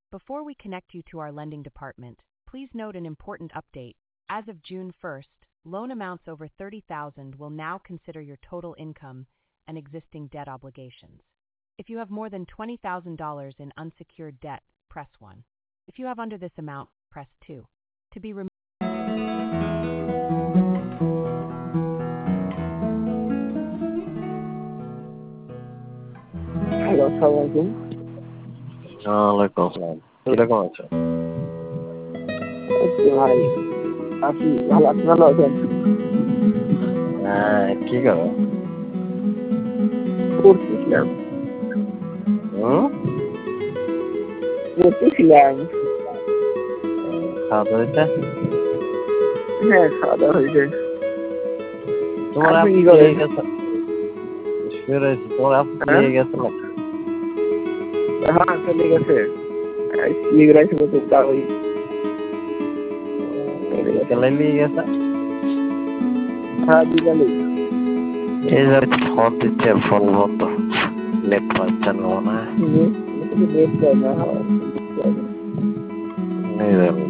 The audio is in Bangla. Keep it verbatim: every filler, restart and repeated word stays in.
Before we connect you to our lending department, please note an important update. As of June first, loan amounts over thirty thousand dollars will now consider your total income and existing debt obligations. If you have more than twenty thousand dollars in unsecured debt, press one. If you have under this amount, press two. To be removed. Hello, আসসালামু আলাইকুম। ওয়ালাইকুম আসসালাম। কিরকম আছো? এই তো ভাই আছি, ভালো আছি। ভালো আছেন? হ্যাঁ, কি করো? পড়তেছিলাম। হুম? পড়তেছিলাম। খাওয়া দাওয়া হয়েছে? হ্যাঁ, খাওয়া দাওয়া হয়েছে। তোমার আপনি আপু কি বিয়ে করেন? গেছে? শুয়ে রয়েছি। তোমার আপু হ্যাঁ? বিয়ে গেছে না? হ্যাঁ, চলে গেছে। এই সিলেগুলাই ছিল তো তাই চলে গেছে। বিকালে নিয়ে গেছে? হ্যাঁ, বিকালেই। এই যে ফোন দিচ্ছে, ফোন বন্ধ। নেট পাচ্ছে না মনে হয়। নেট নেট পায় না। এই যে